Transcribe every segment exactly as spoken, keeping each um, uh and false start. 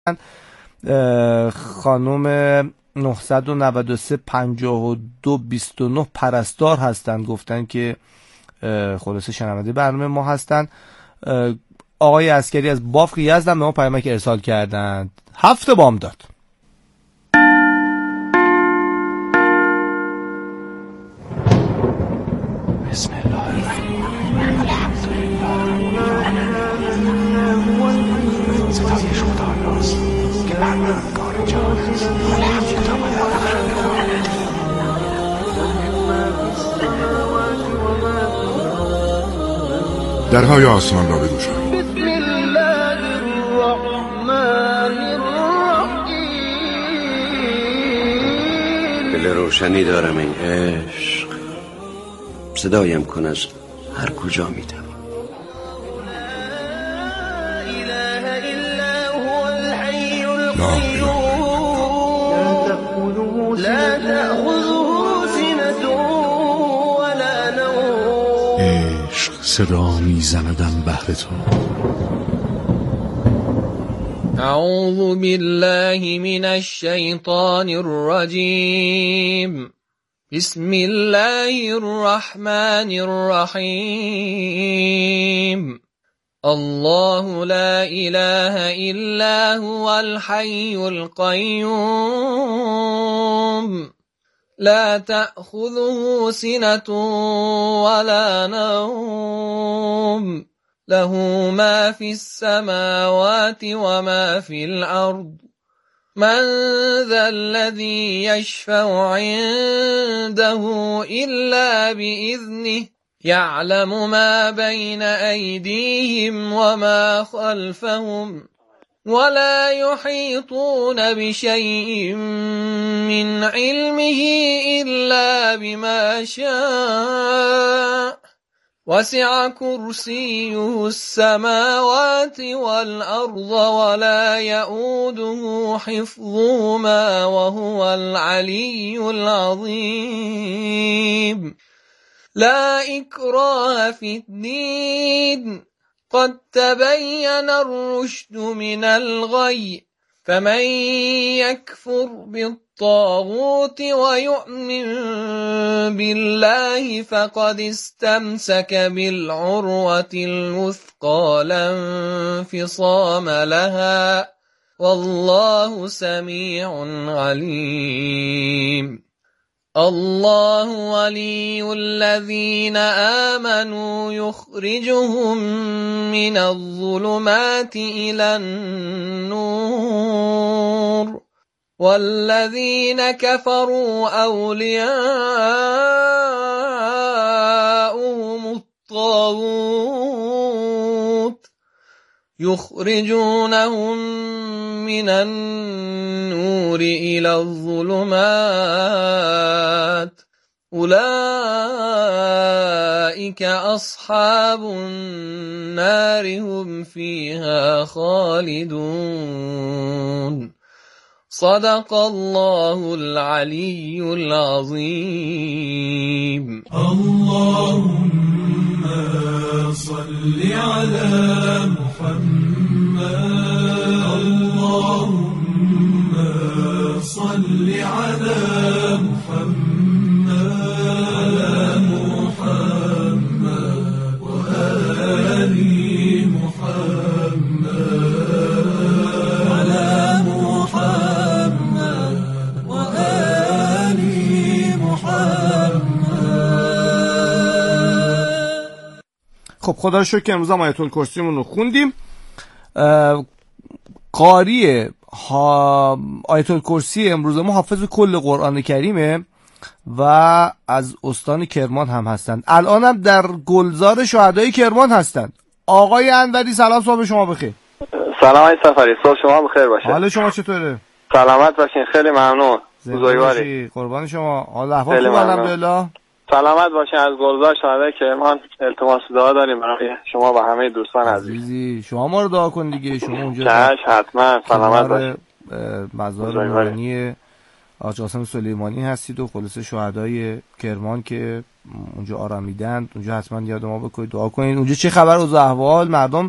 خانم نهصد و نود و سه پنجاه و دو بیست و نه پرستار هستن، گفتن که خلاصه شنونده برنامه ما هستن. آقای عسکری از بافق یزد به ما پیامک ارسال کردند. هفت بامداد. بسم الله الرحمن الحمدلله ستایش خداست که پروردگار جهان است. درهای آسمان را بگو شد. بسم الله الرحمن الرحیم. دل روشنی دارم ای عشق، صدایم کن از هر کجا میدم. لا اله لا تأخذه سنة ولا نوم. عشق صدا میزندم بهر تو. اعوذ بالله من الشیطان الرجیم. بسم الله الرحمن الرحیم. الله لا إله إلا هو الحي القيوم لا تأخذه سنة ولا نوم له ما في السماوات وما في الأرض من ذا الذي يشفع عنده إلا بإذنه يعلم ما بين أيديهم وما خلفهم ولا يحيطون بشيء من علمه إلا بما شاء وسع كرسيه السماوات والأرض ولا يؤوده حفظهما وهو العلي العظيم. لا إكراه في الدين قد تبين الرشد من الغي فمن يكفر بالطاغوت ويؤمن بالله فقد استمسك بالعروة الوثقى لا انفصام لها والله سميع عليم. الله ولي الذين آمنوا يخرجهم من الظلمات إلى النور والذين كفروا أولياؤهم الطاغوت يخرجونهم من النور إلى الظلمات أولئك أصحاب النار هم فيها خالدون. صدق الله العلي العظيم. اللهم صل على محمد. اللهم صل على محمد على محمد وآل محمد على محمد وآل محمد. خب خدا رو شکر که امروز هم آیت الکرسیمون رو خوندیم. قاری ها... آیت الکرسی امروز ما حافظ کل قرآن کریمه و از استان کرمان هم هستند. الان هم در گلزار شهدای کرمان هستند. آقای انوری سلام، صبح شما بخیر. سلام آقای سفری، صبح شما بخیر باشه. حال شما چطوره؟ سلامت باشین، خیلی ممنون. بزرگواری. قربان شما. حال احوال خوب الحمدلله. سلامت باشین. از گلزار شهدای کرمان التماس دعا داریم برای شما و همه دوستان عزیز. شما ما رو دعا کن دیگه. شما اونجا چش حتما سلامت باشین. مزار نورانی آقا قاسم سلیمانی هستید و خلاصه شهدای کرمان که اونجا آرامیدند. اونجا حتما یاد ما بکنید، دعا کنید. اونجا چه خبر و احوال؟ مردم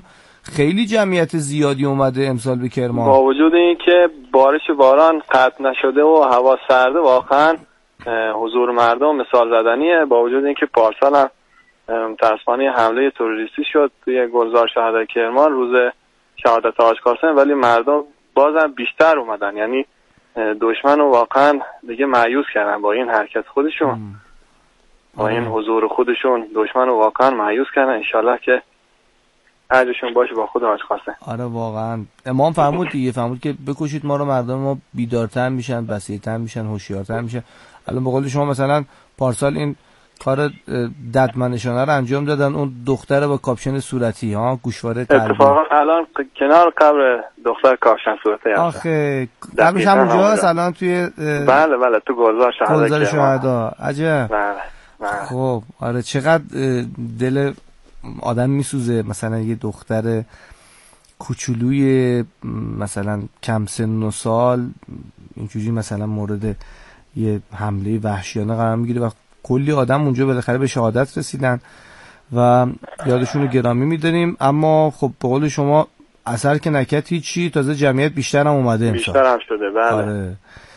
خیلی جمعیت زیادی اومده امسال به کرمان. با وجود اینکه بارش باران قطع نشده و هوا سرده، واقعا حضور مردم مثال زدنیه. با وجود اینکه پارسال هم متاسفانه حمله تروریستی شد توی گلزار شهدای کرمان روز شهادت حاج قاسم، ولی مردم بازم بیشتر اومدن. یعنی دشمن رو واقعا دیگه مایوس کردن با این حرکت خودشون ام. با این حضور خودشون دشمن رو واقعا مایوس کردن. انشالله که اجرشون باشه با خود حاج قاسم. آره واقعا امام فرمود دیگه، فرمود که بکشید ما رو، مردم ما بیدارتر میشن، بصیرتر میشن، هوشیارتر میشن. الان به قول شما مثلا پارسال این کار ددمنشانه رو انجام دادن، اون دختر با کاپشن صورتی ها، گوشواره قلبی. اتفاقا الان کنار قبر دختر کاپشن صورتی هست. آخه قبرش هم اونجاست الان توی بله بله تو گلزار شهدا. گلزار شهدا. عجب. بله بله. خب آره چقدر دل آدم میسوزه مثلا یه دختر کوچولوی مثلا کم سن و سال اینجوری مثلا مورد یه حمله وحشیانه قرار میگیره و کلی آدم اونجا بالاخره به شهادت رسیدن و یادشون رو گرامی میداریم. اما خب به قول شما اثر که نکرد هیچی، تازه جمعیت بیشتر هم اومده امسال. بیشتر هم شده. بله. آره.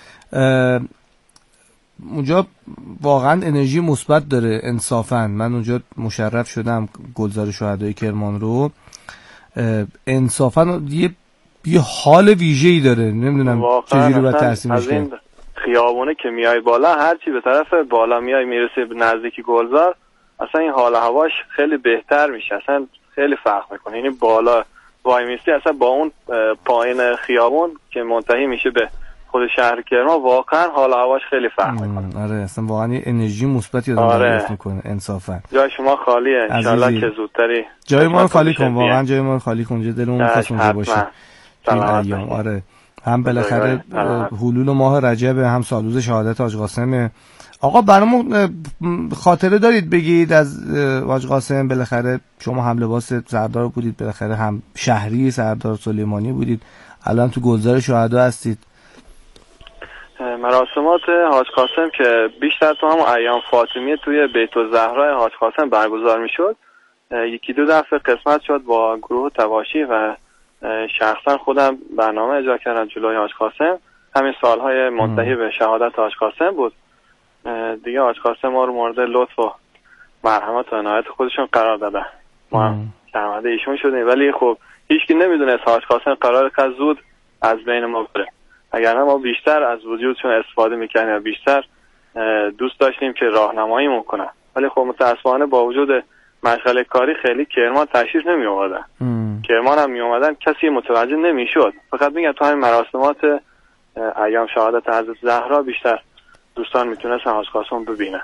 اونجا واقعا انرژی مثبت داره انصافا. من اونجا مشرف شدم گلزار شهدای کرمان رو، انصافا یه یه حال ویژه‌ای داره، نمیدونم چجوری باید ترسیمش کنم. خیابونه که میای بالا، هرچی به طرف بالا میای میرسه به نزدیکی گلزار، اصلا این حال هواش خیلی بهتر میشه، اصلا خیلی فرق میکنه. یعنی بالا وای میستی اصلا با اون پایین خیابون که منتهی میشه به خود شهر کرمان، واقعا حال هواش خیلی فرق میکنه. آره اصلا واقعا یه انرژی مثبتی آدم آره. دریافت میکنه انصافا. جای شما خالیه ان شاءالله که زودتری جای ما خالی کن، واقعا جای ما خالی کن، دلمون می‌خواد اونجا باشه این ایام. آره هم بالاخره حلول ماه رجب، هم سالروز شهادت حاج قاسم. آقا برامون خاطره دارید بگید از حاج قاسم؟ بالاخره شما هم لباس سردار بودید، بالاخره هم شهری سردار سلیمانی بودید، الان تو گلزار شهدا هستید. مراسمات حاج قاسم که بیشتر تو همون ایام فاطمیه توی بیت الزهرا حاج قاسم برگزار میشد، یکی دو دفعه قسمت شد با گروه تواشی و شخصا خودم برنامه اجرا کردم جلوی حاج قاسم. همین سالهای منتهی به شهادت حاج قاسم بود دیگه. حاج قاسم ما رو مورد لطف و مرحمت و عنایت خودشون قرار دادن، ما هم شرمنده ایشون شدیم. ولی خب هیچکی نمیدونست حاج قاسم قرار که زود از بین ما بره، اگر ما بیشتر از وجودشون استفاده میکنیم و بیشتر دوست داشتیم که راهنماییمون کنن. ولی خب متاسفانه با وجود مشغله کاری خیلی کرمان تشریف نمی آوردن. کرمان هم می اومدن کسی متوجه نمی شد. فقط میگن تو همین مراسمات ایام شهادت حضرت زهرا بیشتر دوستان میتونستن حاج قاسم ببینن.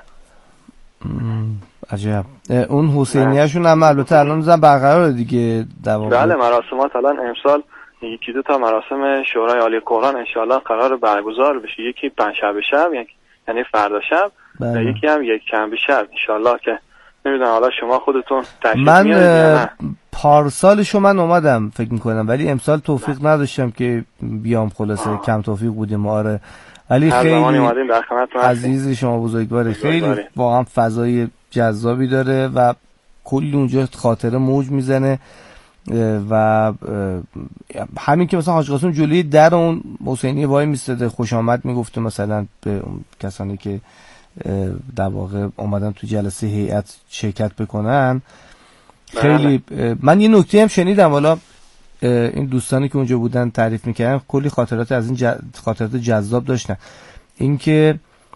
عجب. اون حسینیه‌شون هم البته الان زن برقراره دیگه دوام. بله مراسمات الان امسال یکی دو تا مراسم شورای عالی قرآن انشالله قرار برگزار بشه، یکی پنجشنبه شب یعنی فردا شب و یکی هم یک شنبه شب انشالله که نمیدونم حالا شما خودتون تشریف من پارسالشو من اومدم فکر میکنم، ولی امسال توفیق نداشتم که بیام، خلاصه آه. کم توفیق بودیم. آره ولی خیلی عزیز شما بزرگواره، خیلی واقعا فضای جذابی داره و کلی اونجا خاطره موج میزنه و همین که مثلا حاج قاسم جلوی در اون حسینی وای میستاده خوش آمد میگفته مثلا به کسانی که در واقع اومدن تو جلسه هیئت شرکت بکنن. خیلی من یه نکته هم شنیدم، حالا این دوستانی که اونجا بودن تعریف میکردن کلی خاطرات از این ج... خاطرات جذاب داشتن. اینکه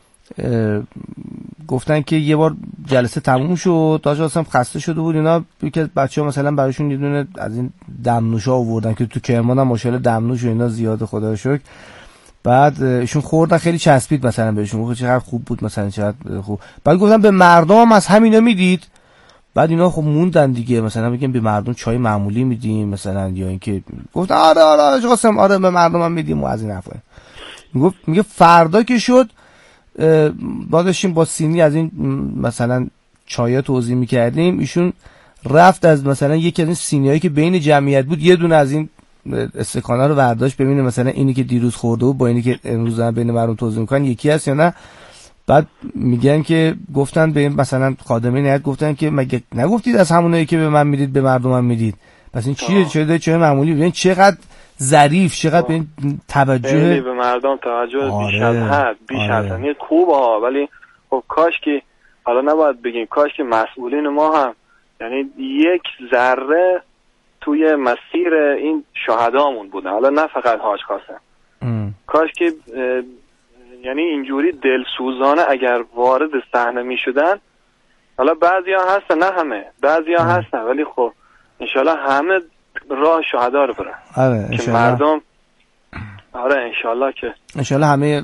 گفتن که یه بار جلسه تموم شد، حاج قاسم خسته شده بود، اینا یکی از بچه‌ها مثلا براشون یه دونه از این دمنوشا آوردن که تو کرمان هم ماشاءالله دمنوش و اینا زیاد خدا رو شکر. بعد ایشون خوردن خیلی چسبید مثلا بهشون، گفت چقدر خوب بود مثلا چقدر خوب. بعد گفتن به مردم هم از همینا میدید؟ بعد اینا خب موندن دیگه، مثلا میگن به مردم چای معمولی میدیم مثلا، یا اینکه گفت آره آره حاج قاسم آره به مردم هم میدیم و از این حرفا. میگفت میگه فردا که شد ما داشتیم با سینی از این مثلا چای توزیع میکردیم، ایشون رفت از مثلا یکی از این سینیایی که بین جمعیت بود یه دونه از این استکانا رو برداشت ببینه مثلا اینی که دیروز خورده بود با اینی که امروز دارن بین مردم توزیع میکنن یکی هست یا نه. بعد میگن که گفتن به مثلا خادمه هیئت گفتن که مگه نگفتید از همونایی که به من میدید به مردم هم میدید؟ پس این چیه؟ چه چه معمولی؟ ببین چقدر ظریف، چقدر به این توجه خیلی به مردم توجه آره. بیش از حد، بیش آره. از حد خوبه ها. ولی خب کاش که حالا نباید بگیم، کاش که مسئولین ما هم یعنی یک ذره توی مسیر این شهدامون بودن، حالا نه فقط حاج قاسم. کاش که یعنی اینجوری دلسوزانه اگر وارد صحنه می شدن، حالا بعضی ها هستن، نه همه، بعضی ها هستن، ولی خب انشالله همه راه شهدا رو برن. آره که مردم آره انشالله که انشالله همه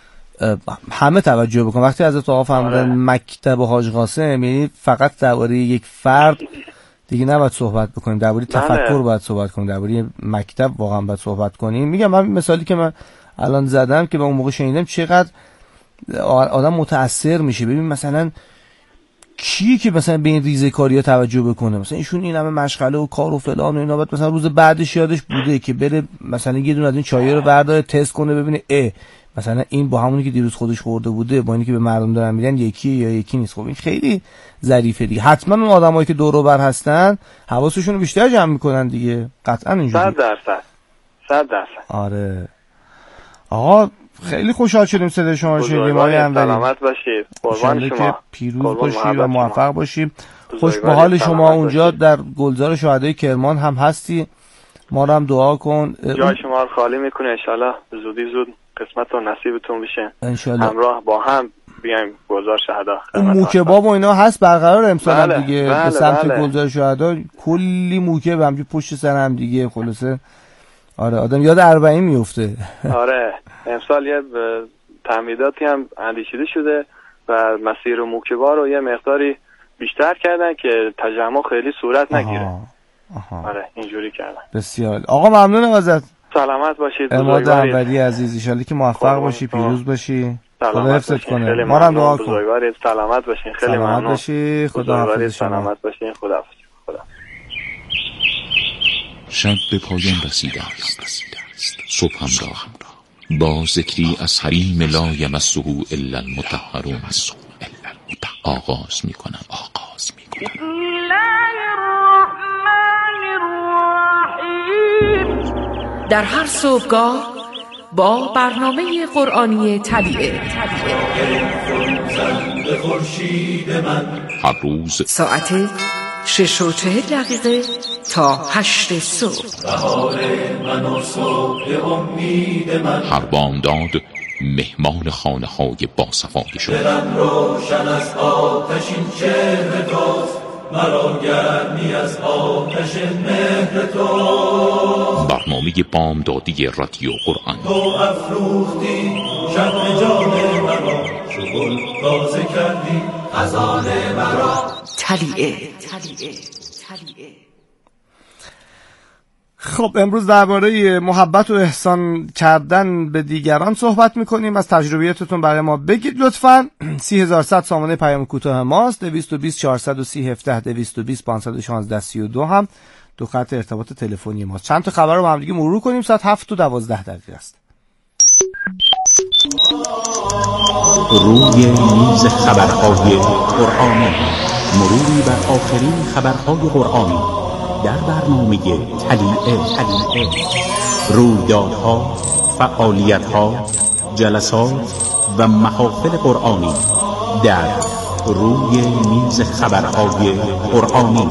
همه توجه بکن. وقتی حضرت آقا فرمودن آره. مکتب حاج قاسم، یعنی فقط درباره یک فرد دیگه نباید صحبت بکنیم، درباره تفکر باید صحبت کنیم، درباره مکتب واقعا باید صحبت کنیم. میگم من مثالی که من الان زدم که به اون موقع شنیدم چقدر آدم متاثر میشه. ببین مثلا کی که مثلا به این ریزه کاریا توجه بکنه، مثلا ایشون این همه مشغله و کار و فلان و اینا، بعد مثلا روز بعدش یادش بوده که بره مثلا یه دونه از این چایه رو برداره تست کنه ببینه اه مثلا این با همونی که دیروز خودش خورده بوده با اینی که به مردم دارن میدن یکی یا یکی نیست. خب این خیلی ظریفه دیگه. حتما اون آدمایی که دور و بر هستن حواسشون رو بیشتر جمع میکنن دیگه، قطعا اینجوری. صد درصد صد درصد. آره آقا خیلی خوشحال شدیم صدای شما رو شنیدیم. آقای انوری سلامت باشید، قربان شما، پیروز باشی و موفق باشی. خوش به حال شما اونجا در گلزار شهدای کرمان هم هستی، ما رو هم دعا کن. جای شما رو خالی میکنه، انشالله زودی زود قسمت و نصیبتون بشه، انشالله همراه با هم بیایم گلزار شهدا. اون موکباب و اینا هست برقرار امسال بله، هم دیگه بله، به سمت بله. گلزار شهدا کلی موکب همجور پشت سر هم دیگه. خلاصه آره آدم یاد اربعین میفته. آره امسال یه تعمیداتی هم اندیشیده شده و مسیر موکبا رو یه مقداری بیشتر کردن که تجمع خیلی صورت نگیره. آها. آها. آره اینجوری کردن. بسیار آقا ممنونم ازت. سلامت باشید. اماد انوری عزیز، ان شاءالله که موفق باشی، پیروز باشی، خدا حفظت کنه. ما هم دعا کن. سلامت باشین، خیلی ممنون. سلامت باشی، خدا حافظ شما. سلامت باشین، خدا حافظ. خدا. شب به پایان رسیده است. صبح هم را با ذکری از حریم لا یمسه الا المطهرون آغاز می کنم. آغاز می کنم. بسم الله الرحمن الرحیم. در هر صبحگاه با برنامه قرآنی طبیعه هر روز ساعت شش و چهل دقیقه تا هشت صبح. بهار من و صبح امید من، هر بامداد مهمان خانه های باصفای شما. دلم روشن از آتش این چهره توست، مرا گرمی از آتش مهر تو. برنامه بامدادی رادیو قرآن. تو افروختی شب جان مرا، شغل تازه کردی خزان مرا. طلیعه. خب امروز درباره محبت و احسان کردن به دیگران صحبت میکنیم. از تجربیاتتون برای ما بگید لطفاً. سی هزار و صد سامانه پیام کوتاه ماست، دویست و بیست چهارصد و سی هفده دویست و بیست پانصد و شانزده سی و دو هم دو خط ارتباط تلفنی ماست. چند تا خبر رو با هم دیگه مرور کنیم. ساعت هفت و دوازده دقیقه است. روی میز خبرهای قرآنی، مروری بر آخرین خبرهای قرآنی در برنامه طلیعه. رویدادها، فعالیتها، جلسات و محافل قرآنی در روی میز خبرهای قرآنی.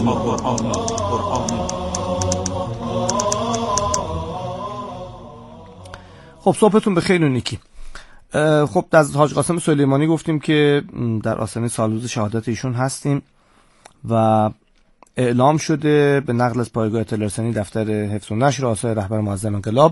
خب صبحتون بخیر و نیکی. خب از حاج قاسم سلیمانی گفتیم که در آستانه سالروز شهادت ایشون هستیم و اعلام شده به نقل از پایگاه اطلاع رسانی دفتر حفظ و نشر آثار رهبر معظم انقلاب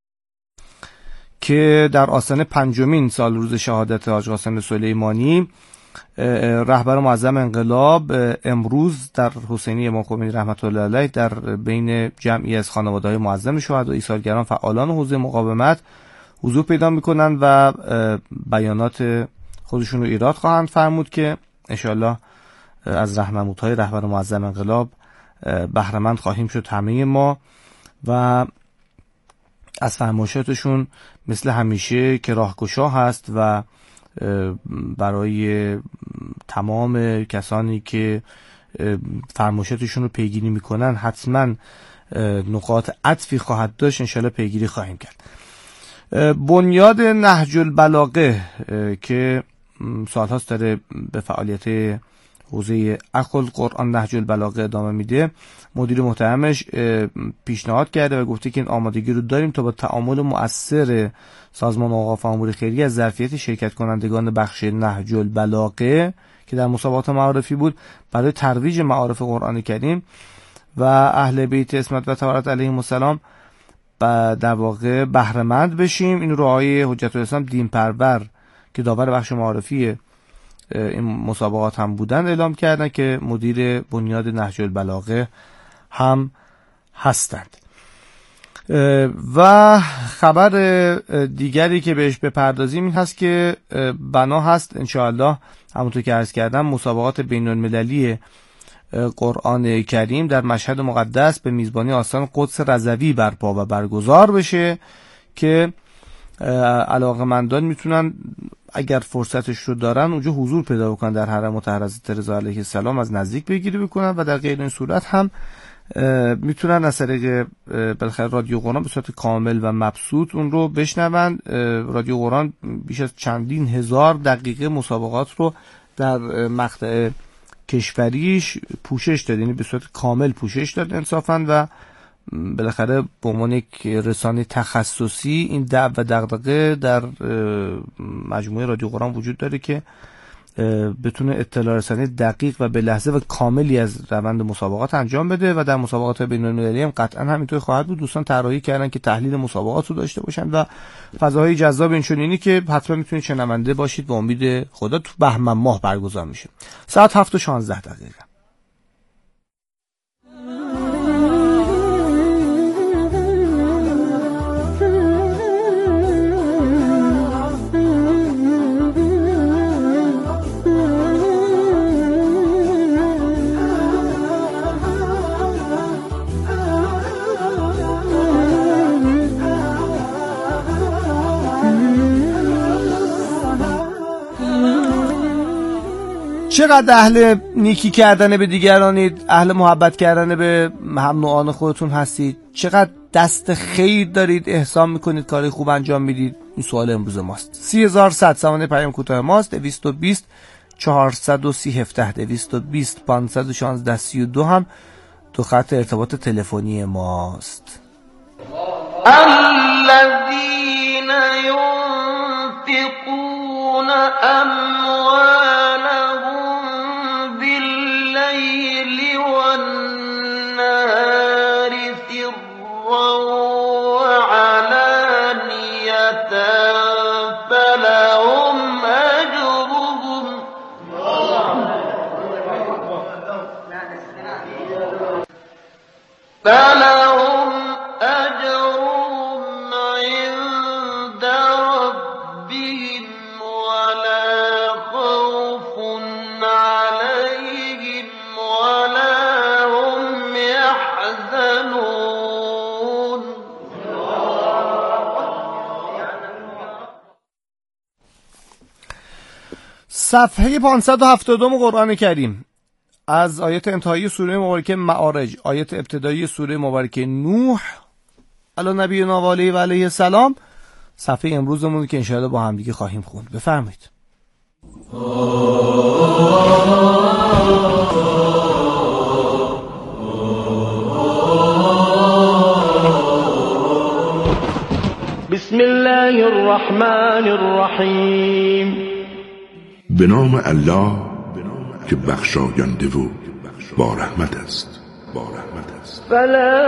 که در آستانه پنجمین سالروز شهادت حاج قاسم سلیمانی رهبر معظم انقلاب امروز در حسینی امام خمینی رحمت الله علیه در بین جمعی از خانواده‌های معظم شهدا و ایثارگران فعالان حوزه مقاومت حضور پیدا میکنند و بیانات خودشون رو ایراد خواهند فرمود که انشالله از رهنمودهای رهبر معظم انقلاب بهره‌مند خواهیم شد همه ما و از فرمایشاتشون مثل همیشه که راهگشا هست و برای تمام کسانی که فرمایشاتشون رو پیگیری میکنن حتما نقاط عطفی خواهد داشت، انشالله پیگیری خواهیم کرد. بنیاد نهج البلاغه که سالهاست داره به فعالیت حوزه اخذ قرآن نهج البلاغه ادامه میده، مدیر محترمش پیشنهاد کرده و گفته که این آمادگی رو داریم تا با تعامل مؤثر سازمان اوقاف و امور خیریه از ظرفیت شرکت کنندگان بخش نهج البلاغه که در مسابقات معارفی بود برای ترویج معارف قرآن کریم و اهل بیت عصمت و طهارت علیهم السلام در واقع بهره مند بشیم. این رو آقای حجت الاسلام دین پرور که داور بخش معارفی این مسابقات هم بودن اعلام کردن که مدیر بنیاد نهج البلاغه هم هستند. و خبر دیگری که بهش بپردازیم این هست که بنا هست انشاءالله همونطور که عرض کردم مسابقات بین المللی قرآن کریم در مشهد مقدس به میزبانی آستان قدس رضوی برپا و برگزار بشه که علاقه‌مندان میتونن اگر فرصتش رو دارن اونجا حضور پیدا بکنن در حرم مطهر حضرت رضا علیه السلام، از نزدیک بگیری بکنن و در غیر این صورت هم میتونن از طریق بالاخره رادیو قرآن به صورت کامل و مبسوط اون رو بشنون. رادیو قرآن بیش از چندین هزار دقیقه مسابقات رو در مقطع کشوریش پوشش داد، یعنی به صورت کامل پوشش داد انصافا و بالاخره به عنوان یک رسانه تخصصی این دعو و دغدغه در مجموعه رادیو قرآن وجود داره که بتونه اطلاع رسانی دقیق و به لحظه و کاملی از روند مسابقات انجام بده و در مسابقات بین‌المللی هم قطعا همینطور خواهد بود. دوستان طراحی کردن که تحلیل مسابقات رو داشته باشن و فضاهای جذاب اینچنینی که حتما میتونید شنونده باشید. با امید خدا تو بهمن ماه برگزار میشه ساعت هفت و شانزده دقیقه. چقدر اهل نیکی کردن به دیگرانید، اهل محبت کردن به هم نوعان خودتون هستید، چقدر دست خیر دارید، احسان میکنید، کاری خوب انجام میدید. این سوال امروز ماست. سی هزار و صد سامانه پیام کوتاه ماست. دویست و بیست چهارصد و سی هفده دویست و بیست پانصد و شانزده سی و دو هم تو خط ارتباط تلفنی ماست. الذين ينفقون اموالهم بالليل والنهار سرا وعلانية فلهم أجرهم فلهم أجرهم عند ربهم ولا خوف عليهم ولا هم يحزنون. صفحه پانصد و هفتاد و دو قرآن کریم از آیت انتهایی سوره مبارکه معارج، آیت ابتدایی سوره مبارکه نوح علی نبینا و علیه و علیه السلام، صفحه امروزمون که انشاءالله با هم دیگه خواهیم خوند. بفرمایید. بسم الله الرحمن الرحیم. به نام الله که بخشاینده و با رحمت است. با رحمت است. فلا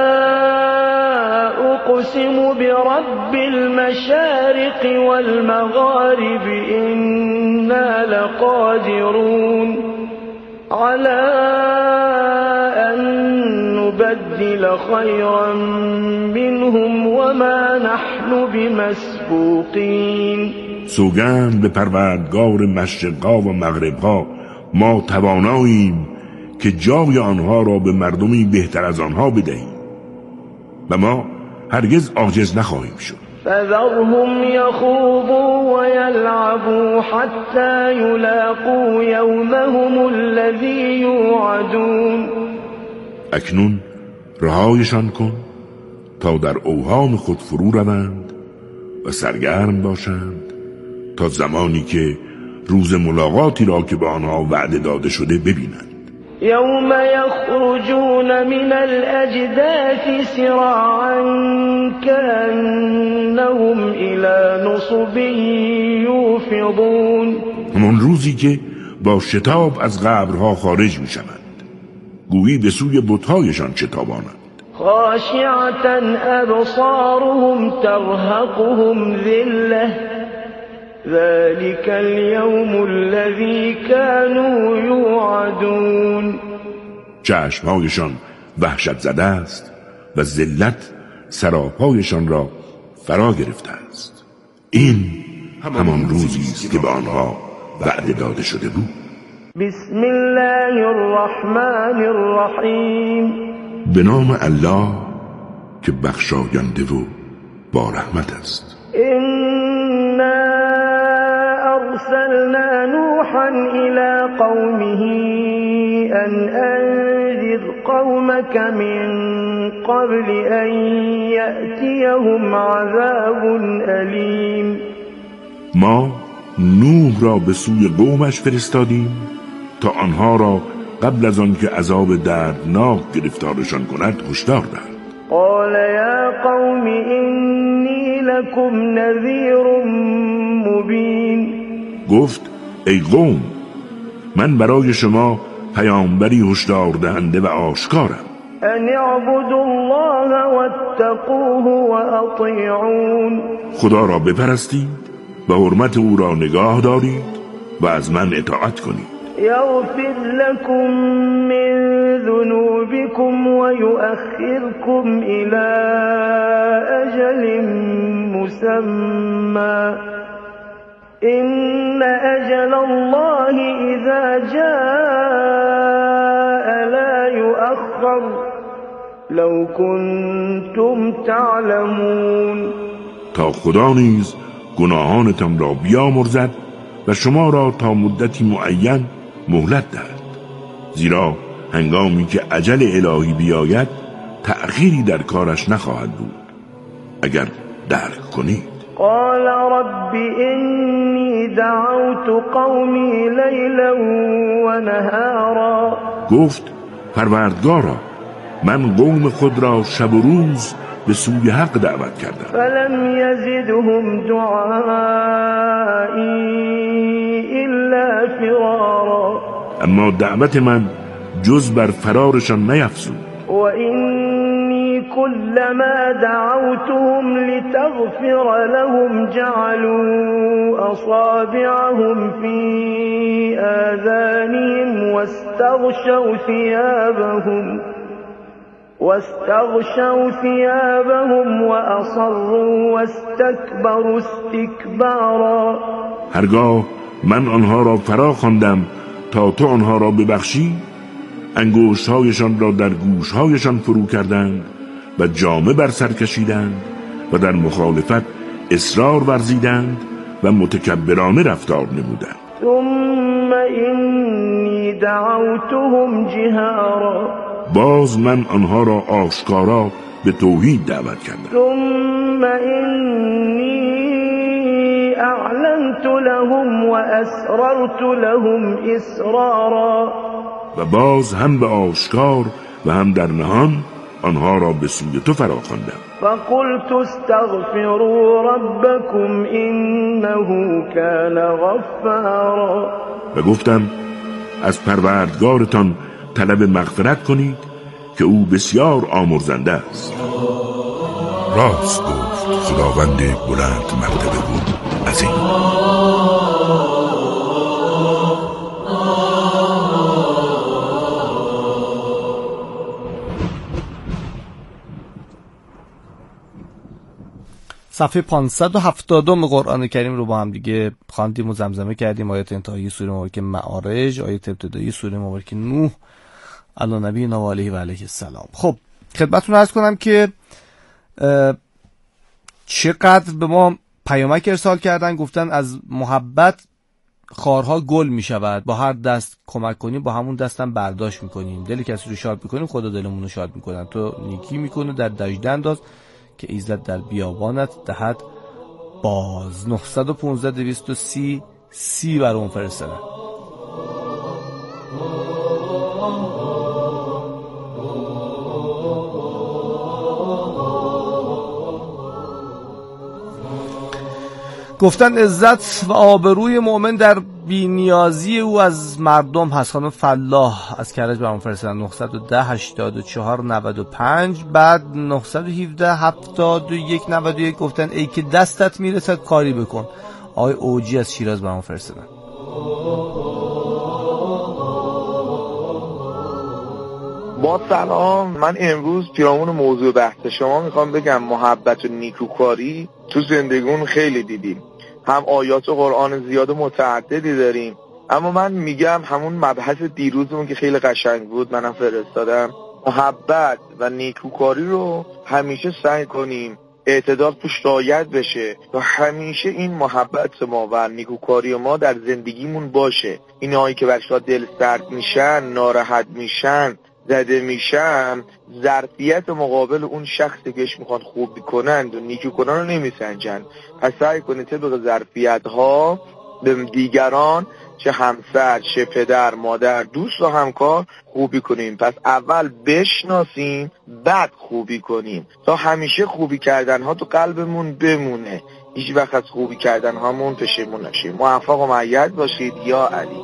اقسم برب المشارق والمغارب إنا لقادرون على أن نبدل خيرا منهم وما نحن بمسبوقين. سوگند به پروردگار مشرقا و مغربها، ما تواناییم که جای آنها را به مردمی بهتر از آنها بدهیم و ما هرگز عاجز نخواهیم شد. فذرهم يخوضوا ويلعبوا حتى يلاقوا يومهم الذي يوعدون. اکنون رهایشان کن تا در اوهام خود فرو روند و سرگرم باشند تا زمانی که روز ملاقاتی را که به آنها وعده داده شده ببینند. یوم یخرجون من الاجداث سراعا كأنهم الى نصب یوفضون. همان روزی که با شتاب از قبرها خارج می شوند، گویی به سوی بت‌هایشان شتابانند. خاشعة ابصارهم ترهقهم ذلة ذلك اليوم الذي كانوا يوعدون. چشمهایشان وحشت زده است و ذلت سراپایشان را فرا گرفته است. این همان روزی است که به آنها وعده داده شده بود. بسم الله الرحمن الرحیم. به نام الله که بخشاینده و با رحمت است. إنا أرسلنا نوحا إلى قومه أن أنذر قومك من قبل أن يأتيهم عذاب أليم. ما نوح را به سوی قومش فرستادیم تا آنها را قبل از آن که عذاب دردناک گرفتارشان کند هشدار دهد. قال يا قوم إني لكم نذير مبين. گفت ای قوم، من برای شما پیامبری هشدار دهنده و آشکارم. ان اعبدوا الله واتقوه واطیعون. خدا را بپرستید و حرمت او را نگاه دارید و از من اطاعت کنید. یغفر لكم من ذنوبكم ويؤخركم إلى أجل مسمى إن أجل الله إذا جاء لا يؤخر لو كنتم تعلمون. تا خدا نیز گناهانتان را بیامرزد و شما را تا مدتی معین مهلت دهد، زیرا هنگامی که اجل الهی بیاید تأخیری در کارش نخواهد بود اگر درک کنید. قال رب انی دعوت قومی لیلا و نهارا. گفت پروردگارا، من قوم خود را شب و روز به سوی حق دعوت کردم. فلم یزدهم دعایی الا فرارا. اما دعوت من جز بر فرارشان نیفزود. و اینی كلما دعوتهم لتغفر لهم جعلوا اصابعهم في آذانهم واستغشوا ثيابهم واستغشوا ثيابهم وأصروا واستكبروا استكبارا. هرگاه من آنها را فرا خواندم تا تو آنها را ببخشی، انگشت‌هایشان را در گوش‌هایشان فرو کردند و جامه بر سر کشیدند و در مخالفت اصرار ورزیدند و متکبرانه رفتار نمودند. ثم إني دعوتهم جهارا. باز من آنها را آشکارا به توحید دعوت کردم. ثم إني أعلنت لهم وأسررت لهم إسرارا. و باز هم به آشکار و هم در نهان آنها را به سوی تو فرا خواندم. فقلت استغفروا ربكم إنه كان غفارا. و گفتم از پروردگارتان طلب مغفرت کنید که او بسیار آمرزنده است. راست گفت خداوند بلند مرتبه بود عظیم. صفحه پانصد و هفتاد قرآن کریم رو با هم دیگه خواندیم و زمزمه کردیم. آیات انتهایی سوره مبارکه معارج، آیات ابتدایی سوره مبارکه نوح علی نبینا و علیه و علیه السلام. خب خدمتتون عرض کنم که چقدر به ما پیامک ارسال کردن، گفتن از محبت خارها گل می شود، با هر دست کمک کنیم با همون دستم برداشت میکنیم، دل کسی رو شاد میکنیم خدا دلمون رو شاد میکنن، تو نیکی میکنه در دجده انداز که ایزد در بیابانت دهد باز. نه یک پنج دویست و سی سی برام فرستادن. گفتن عزت و آبروی مؤمن در بی‌نیازی او از مردم هست. خانم فلاح از کرج برام فرستادن. نه یک صفر هشتاد و چهار نود و پنج. بعد نه یک هفت هفتاد و یک نود و یک گفتن ای که دستت میرسد کاری بکن. آقای اوجی از شیراز برام فرستادن. با سلام، من امروز پیرامون موضوع بحث شما میخوام بگم محبت و نیکوکاری تو زندگیمون خیلی دیدیم، هم آیات و قرآن زیاد و متعددی داریم، اما من میگم همون مبحث دیروزمون که خیلی قشنگ بود منم فرستادم، محبت و نیکوکاری رو همیشه سعی کنیم اعتدال توش رعایت بشه و همیشه این محبت ما و نیکوکاری ما در زندگیمون باشه. اینایی که برشا دل سرد میشن، ناراحت میشن، زده میشن، ظرفیت مقابل اون شخصی که میخوان خوب کنند و نیکی کنن رو نمیسنجن. پس سعی کنید طبق ظرفیت ها به دیگران، چه همسر، چه پدر، مادر، دوست و همکار خوبی کنیم. پس اول بشناسیم بعد خوبی کنیم تا همیشه خوبی کردن ها تو قلبمون بمونه، هیچ وقت از خوبی کردن هامون پشیمون نشیم. موفق و مؤید باشید. یا علی.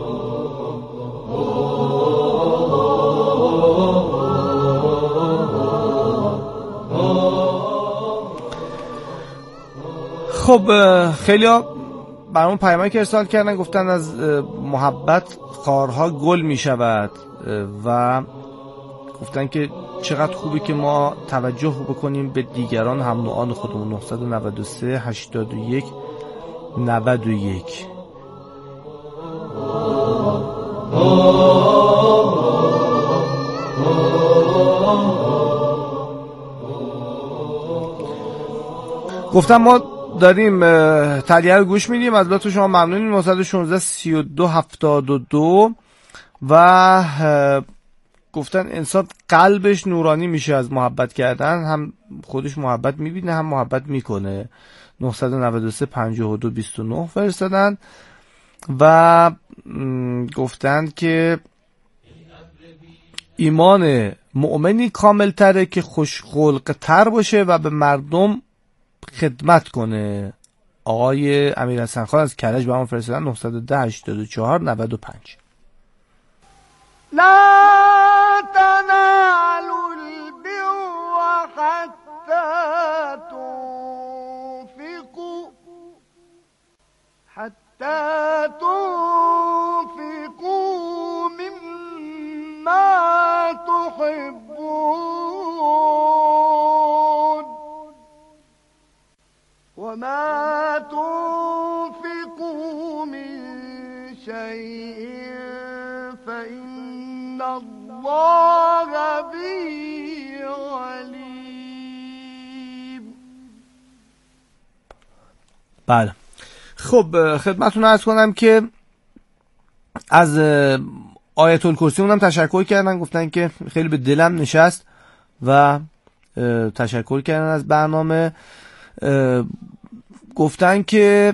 خب خیلی ها برامون پیامک ارسال کردن، گفتن از محبت خارها گل می شود و گفتن که چقدر خوبی که ما توجه بکنیم به دیگران هم نوعان خودمون. نه نه سه هشتاد و یک نود و یک. گفتم ما داریم تلیه رو گوش میدیم، از لطف شما ممنونیم. نه یک شش سی و دو هفتاد و دو. و گفتن انسان قلبش نورانی میشه از محبت کردن، هم خودش محبت میبینه هم محبت میکنه. نه نه سه پنجاه و دو بیست و نه فرستادن و گفتن که ایمان مؤمنی کامل تره که خوشخلق تر باشه و به مردم خدمت کنه. آقای امیرحسن خان از کرج به ما فرستادن. نه یک صفر هشتاد و چهار نود و پنج. لا تنالوا البر حتى تنفقوا حتى تنفقوا مما تحبون وما تنفقوا من شيء فإن الله به عليم. بله، خب خدمتتون عرض کنم که از آیت الکرسی اونم تشکر کردن، گفتن که خیلی به دلم نشست و تشکر کردن از برنامه. گفتن که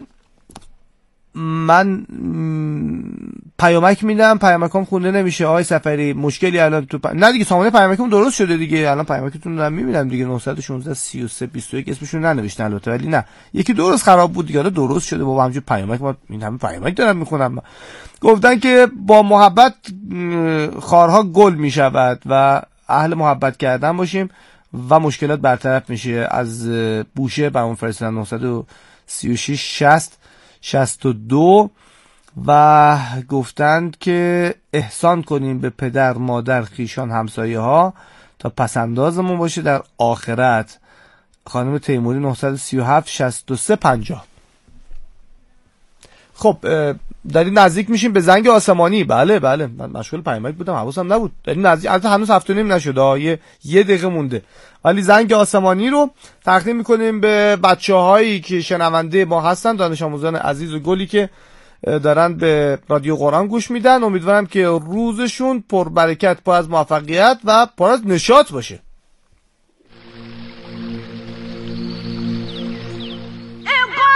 من پیامک میدم پیامکام خونده نمیشه آقای سفری، مشکلی الان تو پ... نه دیگه سامانه پیامکم درست شده دیگه، الان پیامکتون رو میبینم دیگه. نه یک شش سی و سه بیست و یک اسمشون ننوشتن البته، ولی نه یکی درست خراب بود دیگه، درست شده. بابا همینجوری پیامک ما این همه پیامک دارم میخونم. گفتن که با محبت خارها گل میشود و اهل محبت کردن باشیم و مشکلات برطرف میشه. از بوشه برام فرستادن. نه سه شش شصت شصت و دو و گفتند که احسان کنیم به پدر، مادر، خیشان، همسایه ها تا پسندازمون باشه در آخرت. خانم تیموری. نه سه هفت شصت و سه پنجاه. خب داریم نزدیک میشیم به زنگ آسمانی. بله بله من مشغول پیامک بودم حواسم نبود. داریم نزدیک، البته هنوز هفت و نیم نشده، یه یه دقیقه مونده، ولی زنگ آسمانی رو تقدیم میکنیم به بچه‌هایی که شنونده ما هستن، دانش آموزان عزیز و گلی که دارن به رادیو قرآن گوش میدن. امیدوارم که روزشون پر برکت، پر از موفقیت و پر از نشاط باشه.